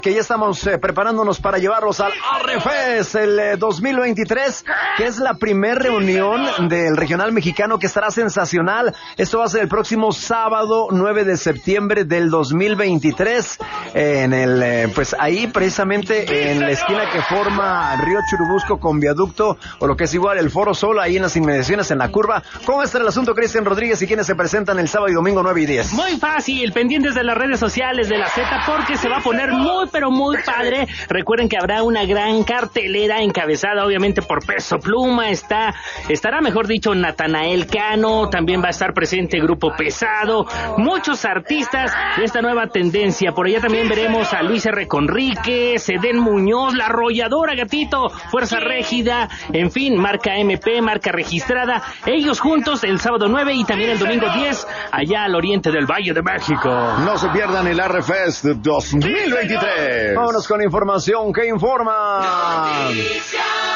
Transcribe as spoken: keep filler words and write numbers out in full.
que ya estamos eh, preparándonos para llevarlos al Arrefest el eh, dos mil veintitrés, que es la primer reunión del regional mexicano, que estará sensacional. Esto va a ser el próximo sábado nueve de septiembre del dos mil veintitrés, eh, en el eh, pues ahí precisamente en la esquina que forma Río Churubusco con Viaducto, o lo que es igual el Foro Sol, ahí en las inmediaciones, en la curva. ¿Cómo está el asunto, Cristian Rodríguez, y quiénes se presentan el sábado y domingo nueve y diez? Muy fácil, pendientes de las redes sociales de la Z, porque se va a poner muy pero muy padre. Recuerden que habrá una gran cartelera encabezada obviamente por Peso Pluma. Está, estará mejor dicho Natanael Cano, también va a estar presente Grupo Pesado, muchos artistas de esta nueva tendencia. Por allá también veremos a Luis R. Conríquez, Edén Muñoz, La Arrolladora, Gatito, Fuerza Régida, en fin, marca M P, marca registrada, ellos juntos el sábado nueve y también el domingo diez, allá al oriente del Valle de México. No se pierdan el Arrefest dos mil veintitrés. Vámonos con información que informa.